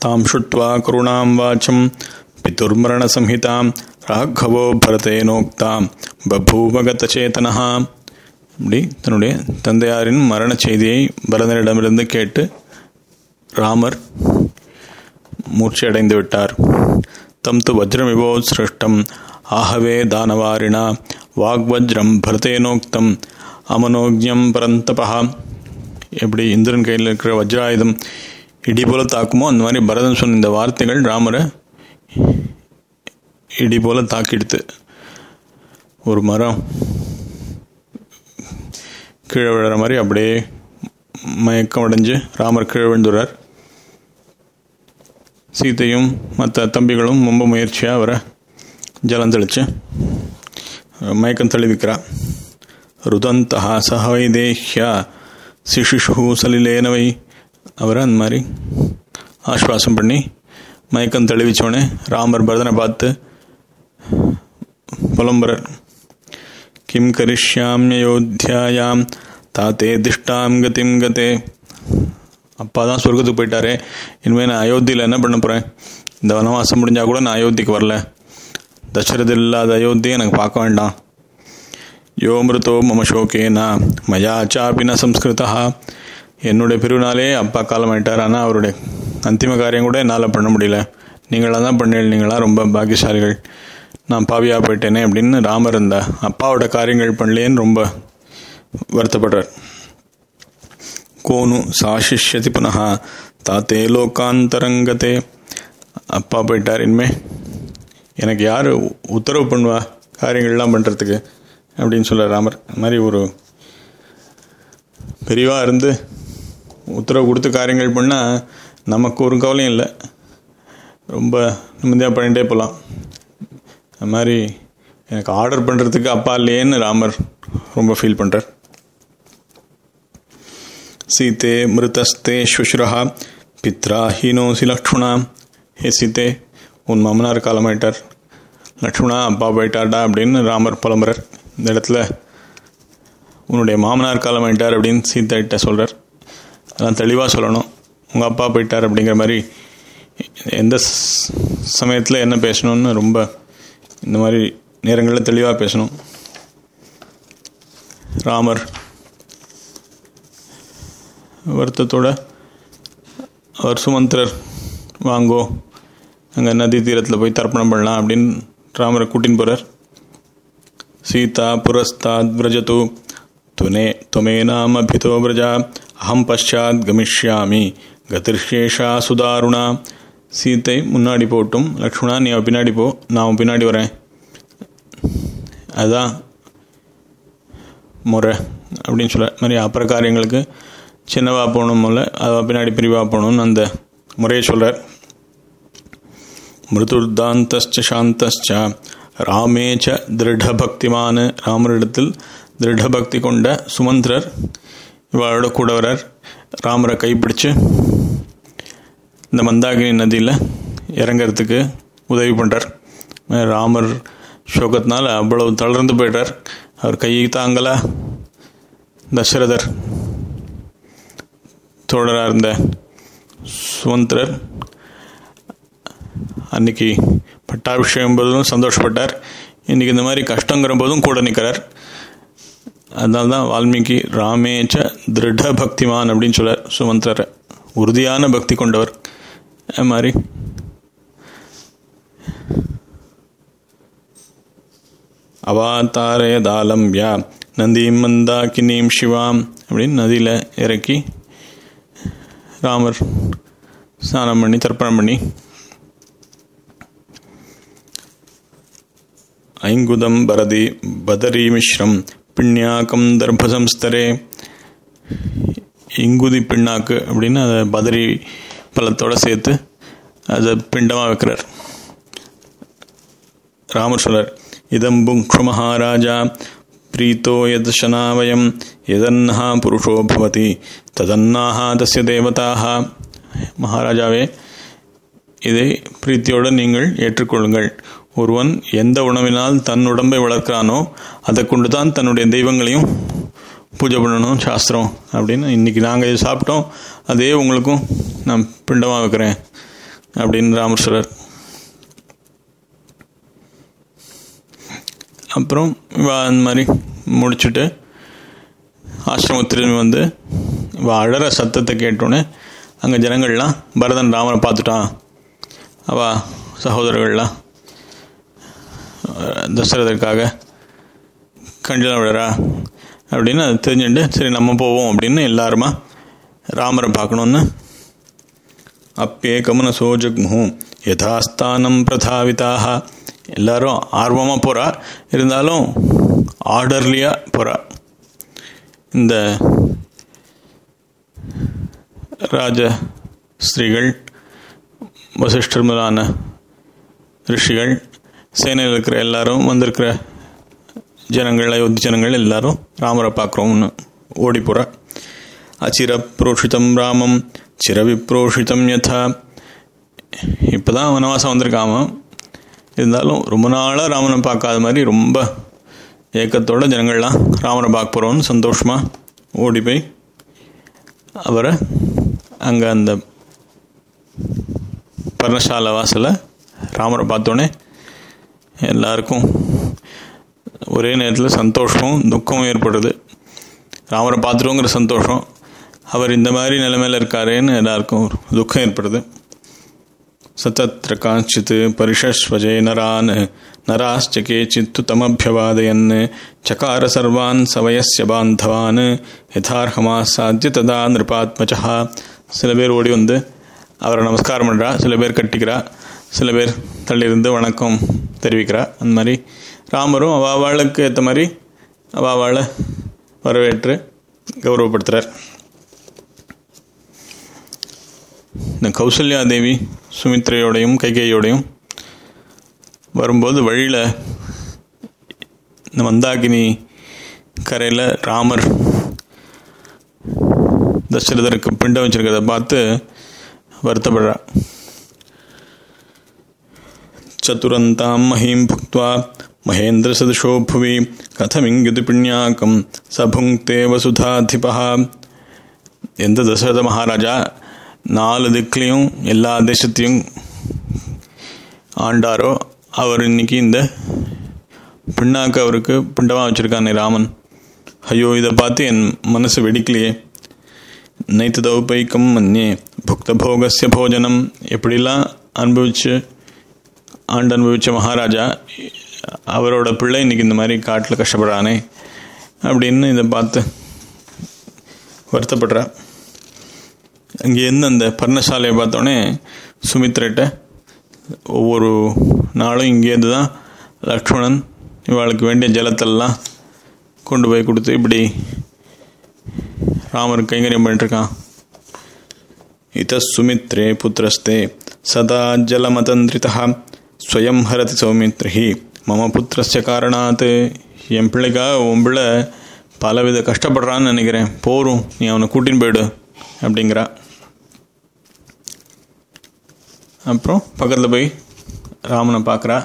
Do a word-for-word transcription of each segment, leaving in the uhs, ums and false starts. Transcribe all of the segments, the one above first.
தாம் சுட்வா கருணாம் வாச்சம் பிதுர்மரண சம்ஹிதாம் ராகவோ பரதேனோக்தாம் பபூவகத சேதனஹா. இப்படி தன்னுடைய தந்தையாரின் மரண செய்தியை பரதனிடமிருந்து கேட்டு ராமர் மூர்ச்சையடைந்து விட்டார். தம் து வஜ்ரமிவோ சிருஷ்டம் ஆஹவே தானவாரிணா வாக்வஜ்ரம் பரதேனோக்தம் அமனோக்ஞம் பரந்தபா. எப்படி இந்திரன் கையில் இருக்கிற வஜ்ராயுதம் இடி போல தாக்குமோ அந்த மாதிரி பரதன் சொன்ன இந்த வார்த்தைகள் ராமரை இடி போல தாக்கிடுத்து. ஒரு மரம் கீழே விழுற மாதிரி அப்படியே மயக்கம் அடைஞ்சு ராமர் கீழே விழுந்துடுறார். சீத்தையும் மற்ற தம்பிகளும் ரொம்ப முயற்சியாக அவரை ஜலம் தெளித்து மயக்கம் தெளிவிக்கிறார். ருதந்தா சஹவைதேஹ்யா சிஷிஷு சலிலேனவை. அவரை அந்த மாதிரி ஆஸ்வாசம் பண்ணி மயக்கம் தெளிவிச்சோடனே ராமர் பரதனை பார்த்து புலம்புறர். கிம் கரிஷ்யாம்யோத்தியாயாம் தாத்தே திஷ்டாம் கதிம் கதே. அப்பா தான் சொர்க்கத்துக்கு போயிட்டாரே, இனிமேல் நான் அயோத்தியில் என்ன பண்ண போகிறேன்? இந்த வனவாசம் முடிஞ்சால் கூட நான் அயோத்திக்கு வரல. தசரது இல்லாத அயோத்தியை எனக்கு பார்க்க வேண்டாம். யோமிருத்தோ மம சோகேனா மயா சாபின சம்ஸ்கிருதா. என்னுடைய பிரிவினாலே அப்பா காலமாயிட்டார், ஆனால் அவருடைய அந்திம காரியம் கூட என்னால் பண்ண முடியல. நீங்களாக தான் பண்ணீங்க, நீங்களாம் ரொம்ப பாக்கியசாலிகள், நான் பாவியாக போயிட்டேனே அப்படின்னு ராமர் இந்த அப்பாவோட காரியங்கள் பண்ணலேன்னு ரொம்ப வருத்தப்படுறார். கோனு சாஷிஷ்யதி புனः தாத்தே லோகாந்தரங்கதே. அப்பா போயிட்டார், இனிமே எனக்கு யார் உத்தரவு பண்ணுவா காரியங்கள்லாம் பண்ணுறதுக்கு அப்படின்னு சொல்ல ராமர். அது மாதிரி ஒரு பெரியவா இருந்து உத்தரவு கொடுத்து காரியங்கள் பண்ணால் நமக்கு ஒரு கவலையும் இல்லை, ரொம்ப நிம்மதியாக பண்ணிகிட்டே போகலாம். அது மாதிரி எனக்கு ஆர்டர் பண்ணுறதுக்கு அப்பா இல்லையேன்னு ராமர் ரொம்ப ஃபீல் பண்ணுறார். சீதே மிருதஸ்தே ஸ்வசுரஹா பித்ரா ஹீனோசி லக்ஷ்மணா. ஹே சீதே, உன் மாமனார் காலமாயிட்டார், லக்ஷ்மணா அப்பா போயிட்டார்டா அப்படின்னு ராமர் புலம்புறார். இந்த இடத்துல உன்னுடைய மாமனார் காலமாயிட்டார் அப்படின்னு சீதைகிட்ட சொல்கிறார். அதெல்லாம் தெளிவாக சொல்லணும். உங்கள் அப்பா போயிட்டார் அப்படிங்கிற மாதிரி எந்த சமயத்தில் என்ன பேசணும்னு ரொம்ப இந்த மாதிரி நேரங்களில் தெளிவாக பேசணும். ராமர் வருத்தத்தோட அவர் சுமந்திரர் வாங்கோ, அங்கே நதி தீரத்தில் போய் தர்ப்பணம் பண்ணலாம் அப்படின்னு ராமரை கூட்டின்னு போகிறார். சீதா புரஸ்தாத் விரஜது துனே துமே நாம பிதோ விரஜா அஹம் பஷாத் கமிஷ்யாமி கதிர்ஷேஷா சுதாருணா. சீத்தை முன்னாடி போட்டும், லக்ஷ்மணா நீ அவன் பின்னாடி போ, நான் பின்னாடி வரேன், அதுதான் முறை அப்படின்னு சொல்ல மாதிரி அப்புற காரியங்களுக்கு சின்னவா போகணும் போல அவள் பின்னாடி பிரிவா போகணும்னு அந்த முறையை சொல்கிறார். மிருதுர்தாந்தஸ்ச சாந்தஸ்ச ராமேச்ச திருடபக்திமான. ராமரிடத்தில் திருடபக்தி கொண்ட சுமந்திரர் இவளோட கூட வரார். ராமரை கைப்பிடிச்சு இந்த மந்தாகினி நதியில் இறங்கிறதுக்கு உதவி பண்ணுறார். ராமர் சோகத்தினால் அவ்வளவு தளர்ந்து போய்டார். அவர் கை தாங்கல. தசரதர் தோழராக இருந்த சுமந்திரர் அன்னைக்கு பட்டாபிஷேகம் போதும் சந்தோஷப்பட்டார். இன்றைக்கி இந்த மாதிரி கஷ்டங்கிற போதும் கூட நிற்கிறார். அதனால தான் வால்மீகி ராமேச்ச திருட பக்திமான் அப்படின்னு சொல்கிறார். சுமந்திரரை உறுதியான பக்தி கொண்டவர். அது மாதிரி அவாதாரயதாலம்பியா நந்தீம் மந்தாக்கினீம் சிவாம் அப்படின்னு நதியில் இறக்கி ராமர் ஸ்நானம் பண்ணி தர்ப்பணம் பண்ணி ஐங்குதம் பரதி பதரி மிஸ்ரம் பிண்யாக்கம் தர்பசம்ஸ்தரே. இங்குதி பின்னாக்கு அப்படின்னு அதை பதரி பழத்தோடு சேர்த்து அதை பிண்டமாக வைக்கிறார். ராமர் சொல்றார், இதம் புங்க்ஷு மகாராஜா பிரீத்தோ யதசனாவயம் எதன்னஹா புருஷோ பவதி ததன்னாஹா தஸ்ய தேவதாக. மகாராஜாவே, இதை பிரீத்தியோடு நீங்கள் ஏற்றுக்கொள்ளுங்கள். ஒருவன் எந்த உணவினால் தன் உடம்பை வளர்க்கிறானோ அதை கொண்டு தான் தன்னுடைய தெய்வங்களையும் பூஜை பண்ணணும் சாஸ்திரம் அப்படின்னு. இன்றைக்கி நாங்கள் இது சாப்பிட்டோம், அதே உங்களுக்கும் நான் பிண்டமாக வைக்கிறேன் அப்படின்னு ராமர் சொல்றார். அப்புறம் அந்த மாதிரி முடிச்சுட்டு ஆசிரமத்திற்கு வந்து அழற சத்தத்தை கேட்டோன்னே அங்கே ஜனங்கள்லாம் பரதன் ராமனை பார்த்துட்டான், அவ சகோதரர்கள்லாம் தசரதற்காக கஞ்சலம் விழறா அப்படின்னு அது தெரிஞ்சுட்டு சரி நம்ம போவோம் அப்படின்னு எல்லாருமா ராமரை பார்க்கணுன்னு அப்பே கமன சோஜக்மு யதாஸ்தானம் பிரதாவிதாக எல்லாரும் ஆர்வமாக போகிறா. இருந்தாலும் ஆர்டர்லியாக போகிறா. இந்த ராஜ ஸ்திரீகள், வசிஷ்டர் முதலான ரிஷிகள், சேனையில் இருக்கிற எல்லாரும், வந்திருக்கிற ஜனங்கள், அயோத்தி ஜனங்கள் எல்லாரும் ராமரை பார்க்குறோம்னு ஓடி போகிற. அச்சிரப்ரோஷிதம் ராமம் சிரவிப்ரோஷிதம் யதா. இப்போ தான் வனவாசம் வந்திருக்காம, இருந்தாலும் ரொம்ப நாளாக ராமனை பார்க்காத மாதிரி ரொம்ப ஏக்கத்தோட ஜனங்கள்லாம் ராமனை பார்க்க போகிறோன்னு சந்தோஷமாக ஓடி போய் அவரை அங்கே அந்த பர்ணசாலை வாசலில் ராமரை பார்த்தோன்னே எல்லாருக்கும் ஒரே நேரத்தில் சந்தோஷமும் துக்கமும் ஏற்படுது. ராமரை பார்த்துருவோங்கிற சந்தோஷம், அவர் இந்த மாதிரி நிலைமையில் இருக்காரேன்னு எல்லாருக்கும் துக்கம் ஏற்படுது. சதத்ர காஞ்சித் பரிஷஸ்வஜே நரான் நராஸ்ச கேச்சித்து தமபியவாதயன் சகார சர்வான் சவயஸ்ய பாந்தவான் யதார்ஹமாசாத்ய ததா நிருபாத்மஜா. சில பேர் ஓடி வந்து அவரை நமஸ்காரம் பண்ணுறா, சில பேர் கட்டிக்கிறா, சில பேர் தள்ளியிருந்து வணக்கம் தெரிவிக்கிறா. அந்த மாதிரி ராமரும் அவாவாளுக்கு ஏற்ற மாதிரி அவாவாளை வரவேற்று கௌரவப்படுத்துகிறார். இந்த கௌசல்யா தேவி சுமித்ரையோடையும் கைகேயோடையும் வரும்போது வழியில் இந்த மந்தாகினி கரையில் ராமர் தசரதருக்கு பிண்டம் வச்சிருக்கிறத பார்த்து வருத்தப்படுறா. சதுரந்தாம் மஹீம் புக்த்வா மகேந்திர சதுஷோ புவி கதமிங்குதி பிண்யாக்கம் சபுங்கே வசுதாதிபா. எந்த தசரத மகாராஜா நாலு திக்லையும் எல்லா தேசத்தையும் ஆண்டாரோ அவர் இன்னைக்கு இந்த பின்னாக்க அவருக்கு பிண்டமாக வச்சுருக்கானே ராமன். ஐயோ, இதை பார்த்து என் மனசு வெடிக்கலையே. நைத்து தௌபைக்கம் மன்னே புக்த போகஸ்ய போஜனம். எப்படிலாம் அனுபவிச்சு ஆண்டு அனுபவித்த மகாராஜா அவரோட பிள்ளை இன்னைக்கு இந்த மாதிரி காட்டில் கஷ்டப்படுறானே அப்படின்னு இதை பார்த்து வருத்தப்படுறா. அங்கேருந்து அந்த பர்ணசாலையை பார்த்தோன்னே சுமித்ரட்ட ஒவ்வொரு நாளும் இங்கேருந்து தான் லக்ஷ்மணன் இவாளுக்கு வேண்டிய ஜலத்தெல்லாம் கொண்டு போய் கொடுத்து இப்படி ராமருக்கு கைங்கரியம் பண்ணிட்டுருக்கான். இத சுமித்ரே புத்திரஸ்தே சதா ஜலமதந்திரிதா ஸ்வயம் ஹரதி சௌமித்ரி மம புத்திரஸ்ய காரணாத். என் பிள்ளைக்காக உன் பிள்ளை பலவித கஷ்டப்படுறான்னு நினைக்கிறேன், போரும் நீ அவனை கூட்டின்னு போயிடு அப்படிங்கிறா. அப்புறம் பக்கத்தில் போய் ராமனை பார்க்குறா.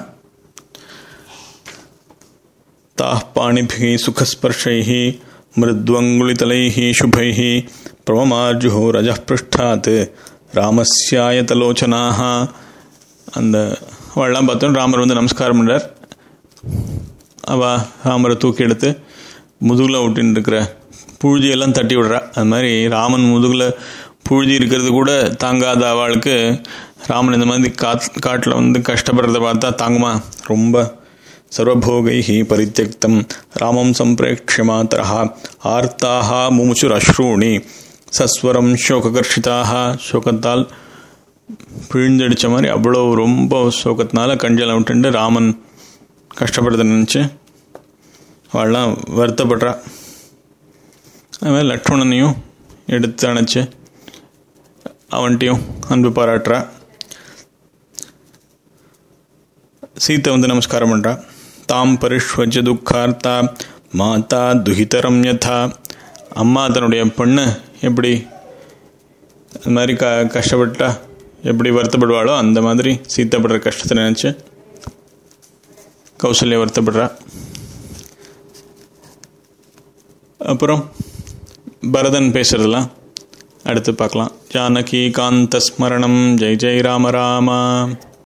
தாஹ் பாணிபிஹி சுகஸ்பர்ஷைஹி மிருத்வங்குலிதலைஹி சுபைஹி பிரமமார்ஜுஹோ ரஜः பிருஷ்டாத் ராமஸ்யாயதலோச்சனாஹ. அந்த அவள்லாம் பார்த்தோம் ராமர் வந்து நமஸ்காரம் பண்ணுறார். அவள் ராமரை தூக்கி எடுத்து முதுகில் விட்டுன்னு இருக்கிற புழுதியெல்லாம் தட்டி விடுறா. அது மாதிரி ராமன் முதுகில் புழுதி இருக்கிறது கூட தாங்காத அவளுக்கு ராமன் இந்த மாதிரி காத் காட்டில் வந்து கஷ்டப்படுறத பார்த்தா தாங்குமா? ரொம்ப சர்வபோகைஹி பரித்யக்தம் ராமம் சம்பிரேக்ஷ்ய மாதரஹ ஆர்த்தாக முமுச்சுர் அஸ்ரூணி சஸ்வரம் சோககர்ஷிதாக. சோகத்தால் பிழிஞ்சடித்த மாதிரி அவ்வளோ ரொம்ப சோகத்தினால கஞ்சலம் விட்டுண்டு ராமன் கஷ்டப்படுறத நினச்சி அவள்லாம் வருத்தப்படுறா. அதுமாதிரி லக்ஷ்மணனையும் எடுத்து அணைச்சி அவன்கிட்டையும் அன்பு பாராட்டுறா. சீத்தை வந்து நமஸ்காரம் பண்ணுறா. தாம் பரிஷ்வஜ துக்கார்த்தா மாதா துஹிதரம் யதா. அம்மா தன்னுடைய பொண்ணு எப்படி அது மாதிரி க கஷ்டப்பட்டா எப்படி வருத்தப்படுவாளோ அந்த மாதிரி சீத்தைப்படுற கஷ்டத்தை நினச்சி கௌசல்யா வருத்தப்படுறா. அப்புறம் பரதன் பேசுகிறதெல்லாம் அடுத்து பார்க்கலாம். ஜானகி காந்த ஸ்மரணம். ஜெய் ஜெய் ராம ராமா.